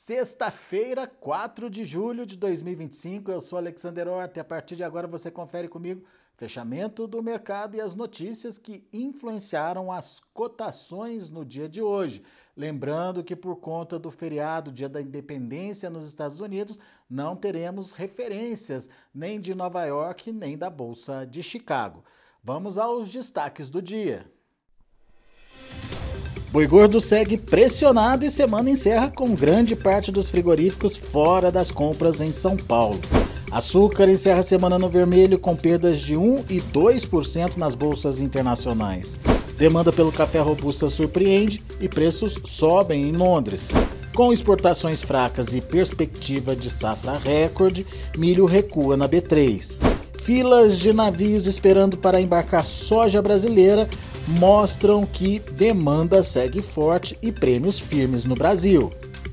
Sexta-feira, 4 de julho de 2025, eu sou Alexander Horta e a partir de agora você confere comigo fechamento do mercado e as notícias que influenciaram as cotações no dia de hoje. Lembrando que por conta do feriado, Dia da Independência nos Estados Unidos, não teremos referências nem de Nova York nem da Bolsa de Chicago. Vamos aos destaques do dia. Boi gordo segue pressionado e semana encerra com grande parte dos frigoríficos fora das compras em São Paulo. Açúcar encerra a semana no vermelho com perdas de 1% e 2% nas bolsas internacionais. Demanda pelo café robusta surpreende e preços sobem em Londres. Com exportações fracas e perspectiva de safra recorde, milho recua na B3. Filas de navios esperando para embarcar soja brasileira mostram que demanda segue forte e prêmios firmes no Brasil.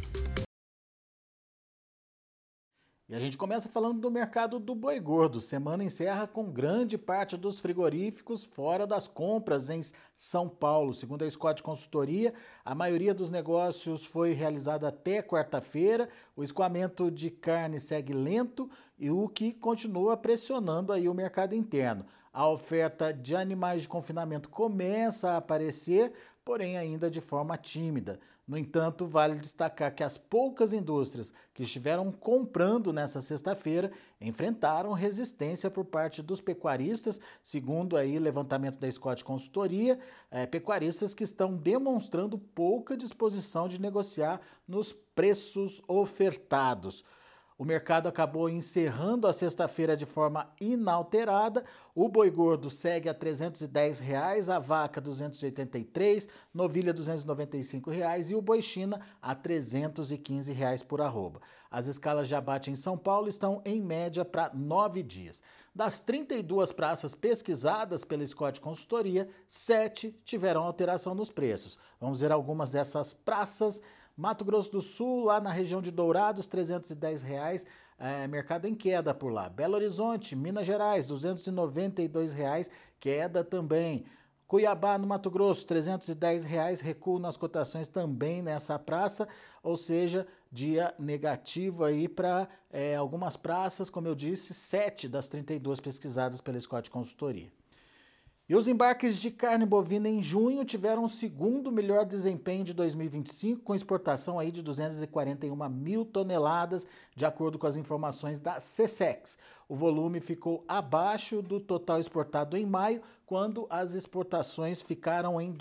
E a gente começa falando do mercado do boi gordo. Semana encerra com grande parte dos frigoríficos fora das compras em São Paulo. Segundo a Scott Consultoria, a maioria dos negócios foi realizada até quarta-feira. O escoamento de carne segue lento e o que continua pressionando aí o mercado interno. A oferta de animais de confinamento começa a aparecer, porém ainda de forma tímida. No entanto, vale destacar que as poucas indústrias que estiveram comprando nessa sexta-feira enfrentaram resistência por parte dos pecuaristas, segundo aí levantamento da Scott Consultoria, pecuaristas que estão demonstrando pouca disposição de negociar nos preços ofertados. O mercado acabou encerrando a sexta-feira de forma inalterada. O boi gordo segue a R$ 310, a vaca R$ 283, novilha R$ 295 e o boi China a R$ 315 por arroba. As escalas de abate em São Paulo estão em média para 9 dias. Das 32 praças pesquisadas pela Scott Consultoria, 7 tiveram alteração nos preços. Vamos ver algumas dessas praças. Mato Grosso do Sul, lá na região de Dourados, R$ 310, mercado em queda por lá. Belo Horizonte, Minas Gerais, R$ 292, queda também. Cuiabá, no Mato Grosso, R$ 310, recuo nas cotações também nessa praça, ou seja, dia negativo aí para algumas praças, como eu disse, 7 das 32 pesquisadas pela Scott Consultoria. E os embarques de carne bovina em junho tiveram o segundo melhor desempenho de 2025, com exportação aí de 241 mil toneladas, de acordo com as informações da SECEX. O volume ficou abaixo do total exportado em maio, quando as exportações ficaram em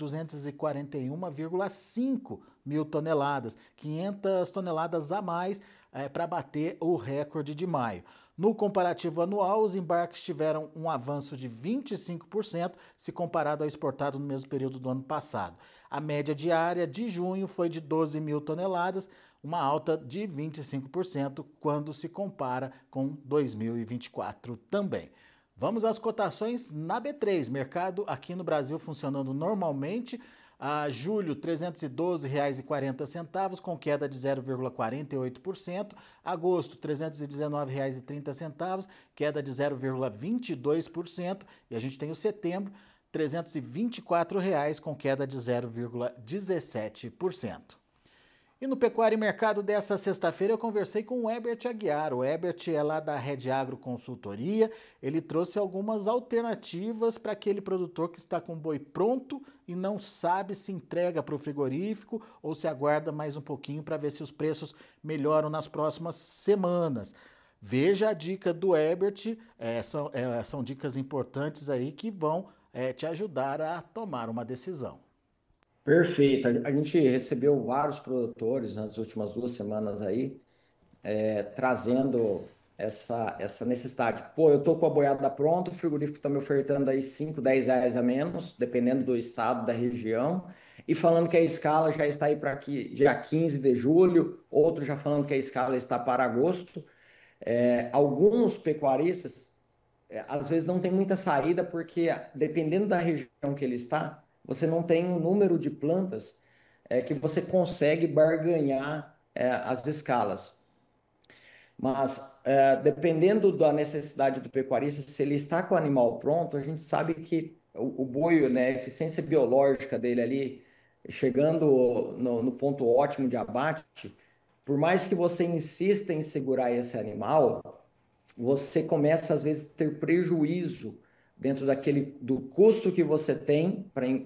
241,5 mil toneladas, 500 toneladas a mais para bater o recorde de maio. No comparativo anual, os embarques tiveram um avanço de 25% se comparado ao exportado no mesmo período do ano passado. A média diária de junho foi de 12 mil toneladas, uma alta de 25% quando se compara com 2024 também. Vamos às cotações na B3, mercado aqui no Brasil funcionando normalmente. A julho, R$ 312,40, com queda de 0,48%. Agosto, R$ 319,30, queda de 0,22%. E a gente tem o setembro, R$ 324, com queda de 0,17%. E no Pecuário e Mercado dessa sexta-feira eu conversei com o Herbert Aguiar. O Herbert é lá da Rede Agro Consultoria. Ele trouxe algumas alternativas para aquele produtor que está com o boi pronto e não sabe se entrega para o frigorífico ou se aguarda mais um pouquinho para ver se os preços melhoram nas próximas semanas. Veja a dica do Herbert, são dicas importantes aí que vão te ajudar a tomar uma decisão. Perfeito. A gente recebeu vários produtores nas últimas 2 semanas aí, trazendo essa necessidade. Pô, eu tô com a boiada pronta, o frigorífico está me ofertando aí 5, 10 reais a menos, dependendo do estado, da região, e falando que a escala já está aí para dia 15 de julho, outro já falando que a escala está para agosto. Alguns pecuaristas às vezes não tem muita saída, porque dependendo da região que ele está, você não tem um número de plantas que você consegue barganhar as escalas. Mas dependendo da necessidade do pecuarista, se ele está com o animal pronto, a gente sabe que o boi, né, a eficiência biológica dele ali, chegando no ponto ótimo de abate, por mais que você insista em segurar esse animal, você começa às vezes a ter prejuízo dentro do custo que você tem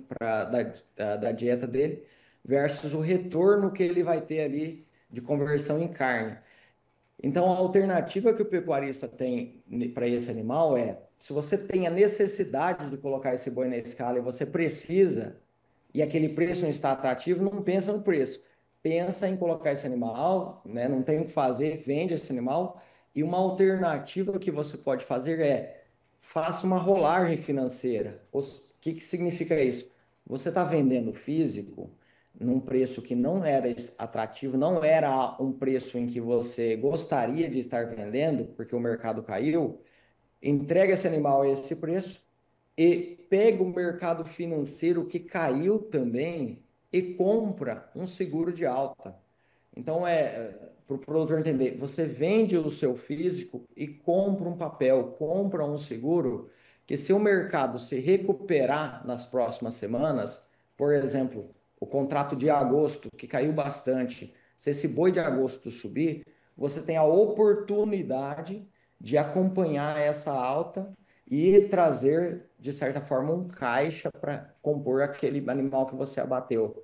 da dieta dele versus o retorno que ele vai ter ali de conversão em carne. Então, a alternativa que o pecuarista tem para esse animal é, se você tem a necessidade de colocar esse boi na escala e você precisa, e aquele preço não está atrativo, não pensa no preço. Pensa em colocar esse animal, né? Não tem o que fazer, vende esse animal. E uma alternativa que você pode fazer é, faça uma rolagem financeira. O que significa isso? Você está vendendo físico num preço que não era atrativo, não era um preço em que você gostaria de estar vendendo, porque o mercado caiu, entrega esse animal a esse preço e pega o mercado financeiro que caiu também e compra um seguro de alta. Então, para o produtor entender, você vende o seu físico e compra um papel, compra um seguro, que se o mercado se recuperar nas próximas semanas, por exemplo, o contrato de agosto, que caiu bastante, se esse boi de agosto subir, você tem a oportunidade de acompanhar essa alta e trazer, de certa forma, um caixa para compor aquele animal que você abateu.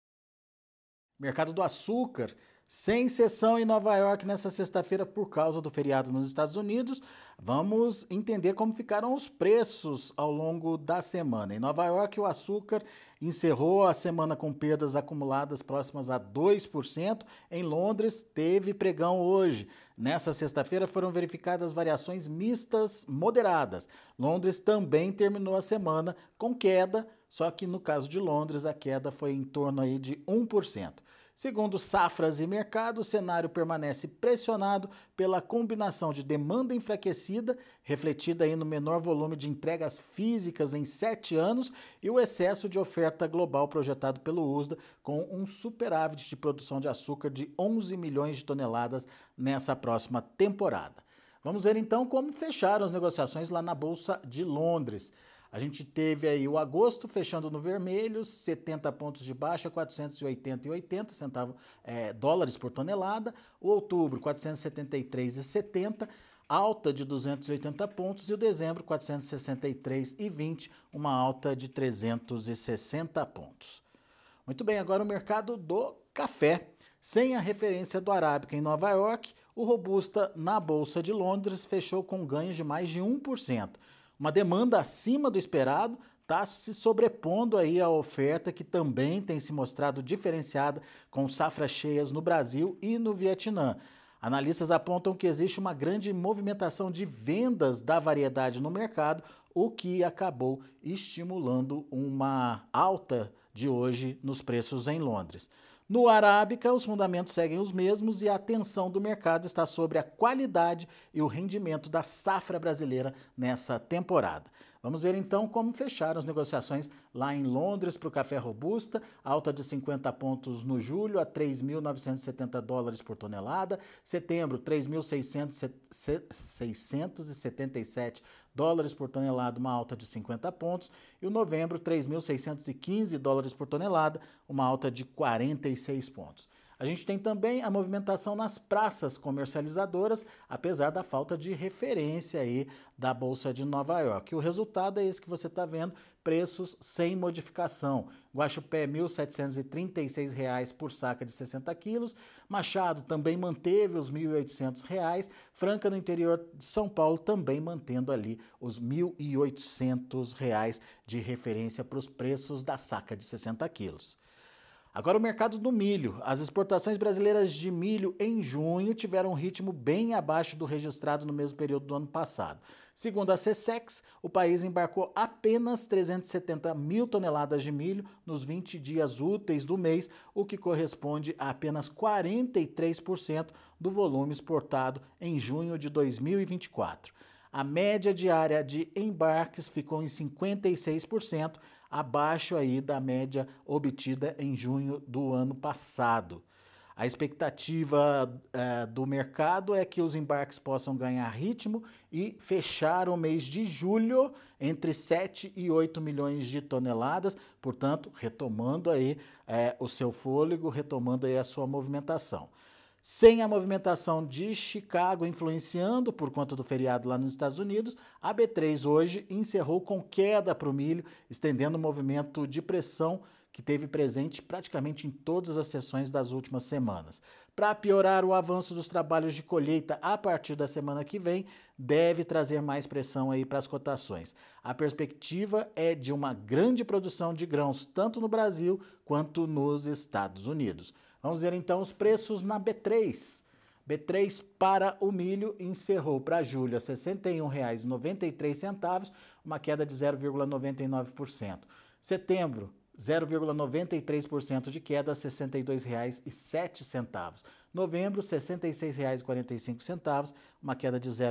Mercado do açúcar, sem sessão em Nova York nessa sexta-feira por causa do feriado nos Estados Unidos. Vamos entender como ficaram os preços ao longo da semana. Em Nova York, o açúcar encerrou a semana com perdas acumuladas próximas a 2%. Em Londres, teve pregão hoje. Nessa sexta-feira foram verificadas variações mistas moderadas. Londres também terminou a semana com queda, só que no caso de Londres a queda foi em torno aí de 1%. Segundo Safras e Mercado, o cenário permanece pressionado pela combinação de demanda enfraquecida, refletida aí no menor volume de entregas físicas em 7 anos, e o excesso de oferta global projetado pelo USDA, com um superávit de produção de açúcar de 11 milhões de toneladas nessa próxima temporada. Vamos ver então como fecharam as negociações lá na Bolsa de Londres. A gente teve aí o agosto fechando no vermelho, 70 pontos de baixa, 480,80 centavos, dólares por tonelada. O outubro, 473,70, alta de 280 pontos. E o dezembro, 463,20, uma alta de 360 pontos. Muito bem, agora o mercado do café. Sem a referência do Arábica em Nova York, o Robusta na Bolsa de Londres fechou com ganhos de mais de 1%. Uma demanda acima do esperado está se sobrepondo aí à oferta, que também tem se mostrado diferenciada com safras cheias no Brasil e no Vietnã. Analistas apontam que existe uma grande movimentação de vendas da variedade no mercado, o que acabou estimulando uma alta de hoje nos preços em Londres. No Arábica, os fundamentos seguem os mesmos e a atenção do mercado está sobre a qualidade e o rendimento da safra brasileira nessa temporada. Vamos ver então como fecharam as negociações lá em Londres para o café Robusta, alta de 50 pontos no julho a 3.970 dólares por tonelada, setembro 3.677 dólares por tonelada, uma alta de 50 pontos, e o novembro 3.615 dólares por tonelada, uma alta de 46 pontos. A gente tem também a movimentação nas praças comercializadoras, apesar da falta de referência aí da Bolsa de Nova York. O resultado é esse que você está vendo, preços sem modificação. Guaxupé, R$ 1.736 por saca de 60 quilos. Machado também manteve os R$ 1.800. Franca, no interior de São Paulo, também mantendo ali os R$ 1.800 de referência para os preços da saca de 60 quilos. Agora o mercado do milho. As exportações brasileiras de milho em junho tiveram um ritmo bem abaixo do registrado no mesmo período do ano passado. Segundo a SECEX, o país embarcou apenas 370 mil toneladas de milho nos 20 dias úteis do mês, o que corresponde a apenas 43% do volume exportado em junho de 2024. A média diária de embarques ficou em 56%, abaixo aí da média obtida em junho do ano passado. A expectativa do mercado é que os embarques possam ganhar ritmo e fechar o mês de julho entre 7 e 8 milhões de toneladas, portanto, retomando aí o seu fôlego, retomando aí a sua movimentação. Sem a movimentação de Chicago influenciando por conta do feriado lá nos Estados Unidos, a B3 hoje encerrou com queda para o milho, estendendo o movimento de pressão que teve presente praticamente em todas as sessões das últimas semanas. Para piorar, o avanço dos trabalhos de colheita a partir da semana que vem deve trazer mais pressão aí para as cotações. A perspectiva é de uma grande produção de grãos tanto no Brasil quanto nos Estados Unidos. Vamos ver então os preços na B3. B3 para o milho encerrou para julho a R$ 61,93, uma queda de 0,99%. Setembro, 0,93% de queda a R$ 62,07. Novembro, R$ 66,45, uma queda de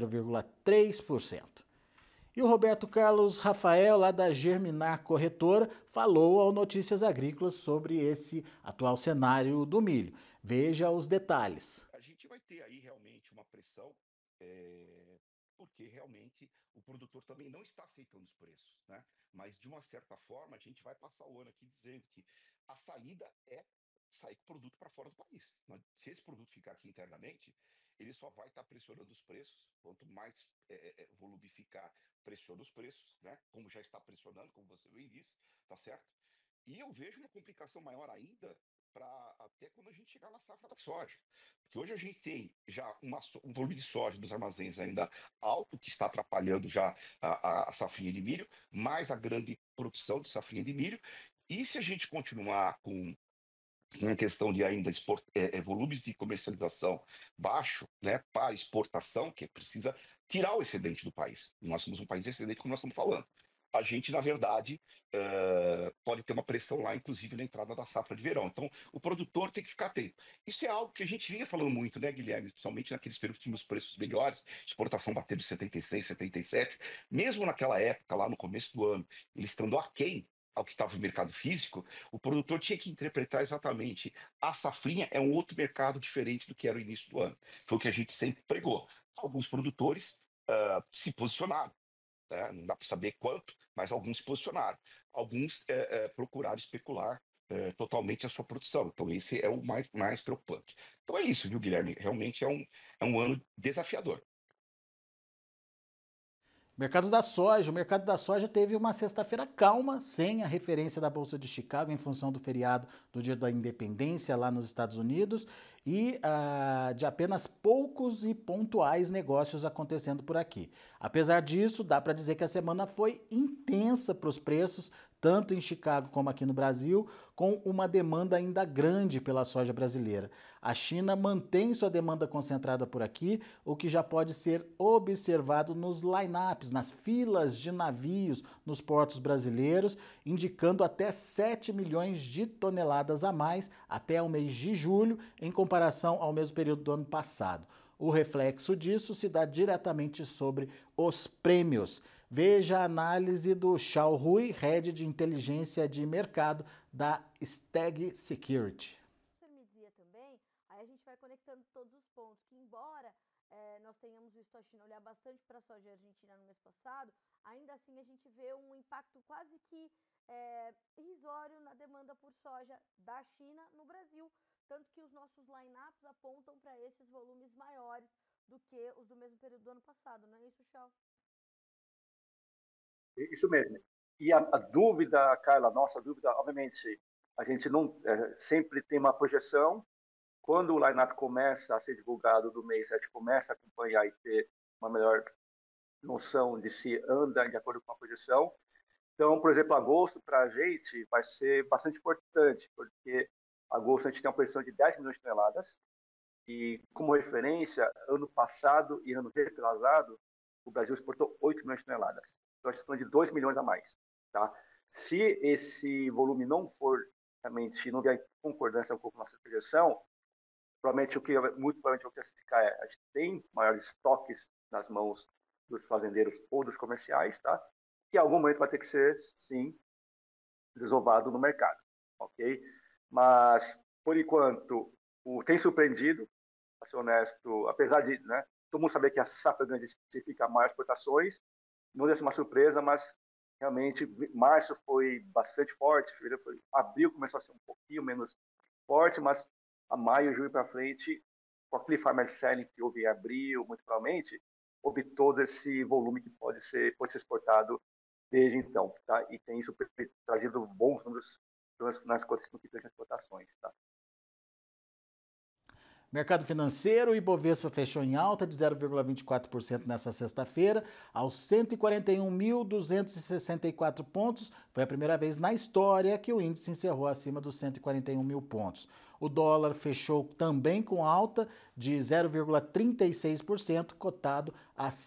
0,3%. E o Roberto Carlos Rafael, lá da Germinar Corretora, falou ao Notícias Agrícolas sobre esse atual cenário do milho. Veja os detalhes. A gente vai ter aí realmente uma pressão, porque realmente o produtor também não está aceitando os preços, né? Mas de uma certa forma a gente vai passar o ano aqui dizendo que a saída é sair com o produto para fora do país. Se esse produto ficar aqui internamente, ele só vai estar pressionando os preços. Quanto mais volume ficar, pressiona os preços, né? Como já está pressionando, como você bem disse, tá certo? E eu vejo uma complicação maior ainda para até quando a gente chegar na safra da soja. Porque hoje a gente tem já um volume de soja nos armazéns ainda alto, que está atrapalhando já a safrinha de milho, mais a grande produção de safrinha de milho. E se a gente continuar com uma questão de ainda volumes de comercialização baixo, né, para exportação, que precisa tirar o excedente do país. Nós somos um país excedente, como nós estamos falando. A gente, na verdade, pode ter uma pressão lá, inclusive na entrada da safra de verão. Então, o produtor tem que ficar atento. Isso é algo que a gente vinha falando muito, né, Guilherme? Principalmente naqueles períodos que tínhamos preços melhores, exportação batendo 76, 77. Mesmo naquela época, lá no começo do ano, eles estando aquém ao que estava no mercado físico, o produtor tinha que interpretar exatamente a safrinha é um outro mercado diferente do que era o início do ano. Foi o que a gente sempre pregou. Alguns produtores se posicionaram, né? Não dá para saber quanto, mas alguns se posicionaram. Alguns procuraram especular totalmente a sua produção. Então, esse é o mais preocupante. Então, é isso, viu, Guilherme? Realmente é um ano desafiador. O mercado da soja teve uma sexta-feira calma, sem a referência da Bolsa de Chicago em função do feriado do Dia da Independência lá nos Estados Unidos e de apenas poucos e pontuais negócios acontecendo por aqui. Apesar disso, dá para dizer que a semana foi intensa para os preços, tanto em Chicago como aqui no Brasil, com uma demanda ainda grande pela soja brasileira. A China mantém sua demanda concentrada por aqui, o que já pode ser observado nos lineups, nas filas de navios nos portos brasileiros, indicando até 7 milhões de toneladas a mais até o mês de julho, em comparação ao mesmo período do ano passado. O reflexo disso se dá diretamente sobre os prêmios. Veja a análise do Xiao Hui, head de inteligência de mercado da Steg Security. Você me dizia também, aí a gente vai conectando todos os pontos, que embora nós tenhamos visto a China olhar bastante para a soja argentina no mês passado, ainda assim a gente vê um impacto quase que irrisório na demanda por soja da China no Brasil, tanto que os nossos lineups apontam para esses volumes maiores do que os do mesmo período do ano passado, não é isso, Chau? Isso mesmo. E a dúvida, Carla, nossa dúvida, obviamente, a gente não sempre tem uma projeção. Quando o line-up começa a ser divulgado do mês, a gente começa a acompanhar e ter uma melhor noção de se anda de acordo com a projeção. Então, por exemplo, agosto para a gente vai ser bastante importante, porque agosto a gente tem uma projeção de 10 milhões de toneladas, e como referência, ano passado e ano retrasado, o Brasil exportou 8 milhões de toneladas. Então, a gente está falando de 2 milhões a mais. Tá? Se esse volume não for realmente, não vier em concordância com a nossa projeção, muito provavelmente o que vai ficar a gente tem maiores estoques nas mãos dos fazendeiros ou dos comerciais, tá? Que em algum momento vai ter que ser, sim, desovado no mercado, ok? Mas, por enquanto, tem surpreendido, para ser honesto, apesar de, né, todo mundo saber que a safra grande significa mais exportações, não deve ser uma surpresa, mas realmente março foi bastante forte, abril começou a ser um pouquinho menos forte, mas a maio, junho para frente, com aquele farmer selling que houve em abril, muito provavelmente, houve todo esse volume que pode ser exportado desde então, tá? E tem isso trazido bons números nas coisas que tem exportações, tá? Mercado financeiro, o Ibovespa fechou em alta de 0,24% nessa sexta-feira, aos 141.264 pontos. Foi a primeira vez na história que o índice encerrou acima dos 141 mil pontos. O dólar fechou também com alta de 0,36%, cotado a R$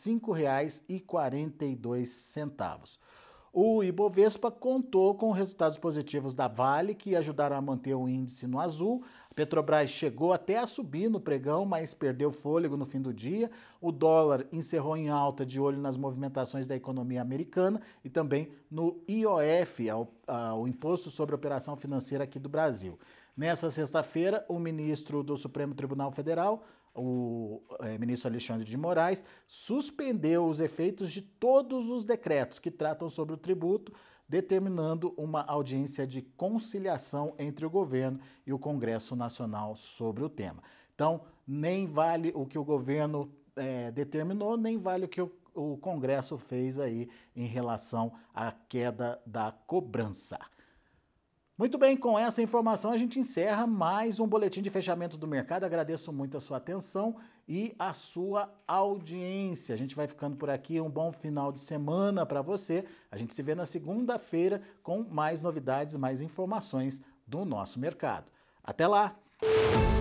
5,42. O Ibovespa contou com resultados positivos da Vale, que ajudaram a manter o índice no azul. A Petrobras chegou até a subir no pregão, mas perdeu fôlego no fim do dia. O dólar encerrou em alta, de olho nas movimentações da economia americana e também no IOF, o Imposto sobre Operação Financeira aqui do Brasil. Nessa sexta-feira, o ministro do Supremo Tribunal Federal, o ministro Alexandre de Moraes, suspendeu os efeitos de todos os decretos que tratam sobre o tributo, determinando uma audiência de conciliação entre o governo e o Congresso Nacional sobre o tema. Então, nem vale o que o governo determinou, nem vale o que o Congresso fez aí em relação à queda da cobrança. Muito bem, com essa informação a gente encerra mais um boletim de fechamento do mercado. Agradeço muito a sua atenção e a sua audiência. A gente vai ficando por aqui. Um bom final de semana para você. A gente se vê na segunda-feira com mais novidades, mais informações do nosso mercado. Até lá!